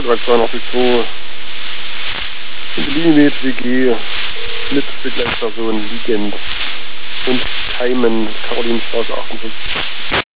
Beitrag 282 Limit WG mit Begleitperson liegend und Keimen, Karolinenstraße 58.